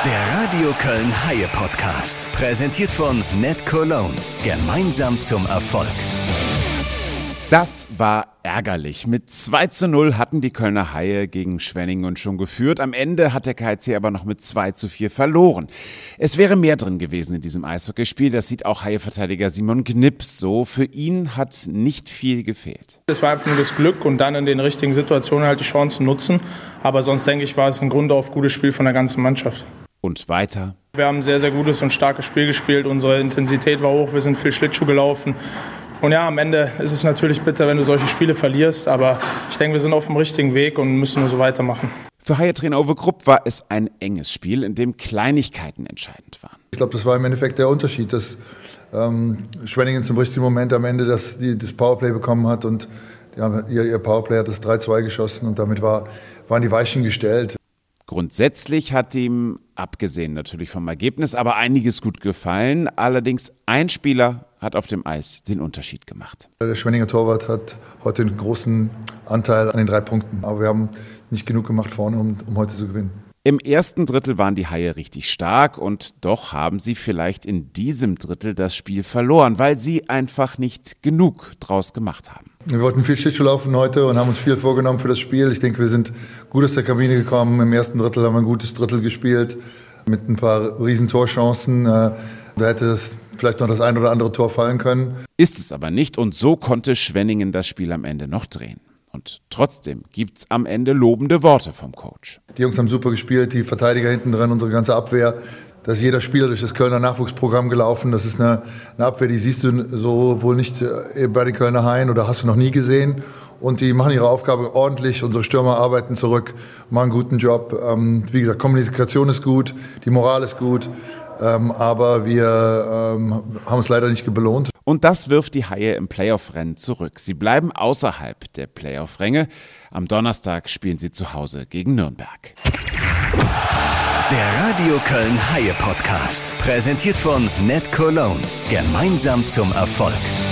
Der Radio Köln Haie Podcast, präsentiert von NetCologne. Gemeinsam zum Erfolg. Das war ärgerlich. Mit 2:0 hatten die Kölner Haie gegen Schwenningen schon geführt. Am Ende hat der KSC aber noch mit 2:4 verloren. Es wäre mehr drin gewesen in diesem Eishockeyspiel. Das sieht auch Haie-Verteidiger Simon Knips so. Für ihn hat nicht viel gefehlt. Es war einfach nur das Glück und dann in den richtigen Situationen halt die Chancen nutzen. Aber sonst denke ich, war es ein Grund auf gutes Spiel von der ganzen Mannschaft. Und weiter. Wir haben ein sehr, sehr gutes und starkes Spiel gespielt. Unsere Intensität war hoch. Wir sind viel Schlittschuh gelaufen. Und ja, am Ende ist es natürlich bitter, wenn du solche Spiele verlierst. Aber ich denke, wir sind auf dem richtigen Weg und müssen nur so weitermachen. Für Haie-Trainer Uwe Krupp war es ein enges Spiel, in dem Kleinigkeiten entscheidend waren. Ich glaube, das war im Endeffekt der Unterschied, dass Schwenningen zum richtigen Moment am Ende das Powerplay bekommen hat. Und ihr Powerplay hat das 3:2 geschossen und damit waren die Weichen gestellt. Grundsätzlich hat ihm, abgesehen natürlich vom Ergebnis, aber einiges gut gefallen. Allerdings ein Spieler hat auf dem Eis den Unterschied gemacht. Der Schwenninger Torwart hat heute einen großen Anteil an den 3 Punkten. Aber wir haben nicht genug gemacht vorne, um heute zu gewinnen. Im ersten Drittel waren die Haie richtig stark und doch haben sie vielleicht in diesem Drittel das Spiel verloren, weil sie einfach nicht genug draus gemacht haben. Wir wollten viel Schlittschuh laufen heute und haben uns viel vorgenommen für das Spiel. Ich denke, wir sind gut aus der Kabine gekommen. Im ersten Drittel haben wir ein gutes Drittel gespielt mit ein paar riesen Torchancen. Da hätte es vielleicht noch das ein oder andere Tor fallen können. Ist es aber nicht und so konnte Schwenningen das Spiel am Ende noch drehen. Und trotzdem gibt's am Ende lobende Worte vom Coach. Die Jungs haben super gespielt, die Verteidiger hinten drin, unsere ganze Abwehr. Da ist jeder Spieler durch das Kölner Nachwuchsprogramm gelaufen. Das ist eine Abwehr, die siehst du so wohl nicht bei den Kölner Haien oder hast du noch nie gesehen. Und die machen ihre Aufgabe ordentlich. Unsere Stürmer arbeiten zurück, machen einen guten Job. Wie gesagt, Kommunikation ist gut, die Moral ist gut. Aber wir haben uns leider nicht belohnt. Und das wirft die Haie im Playoff-Rennen zurück. Sie bleiben außerhalb der Playoff-Ränge. Am Donnerstag spielen sie zu Hause gegen Nürnberg. Der Radio Köln Haie Podcast, präsentiert von NetCologne. Gemeinsam zum Erfolg.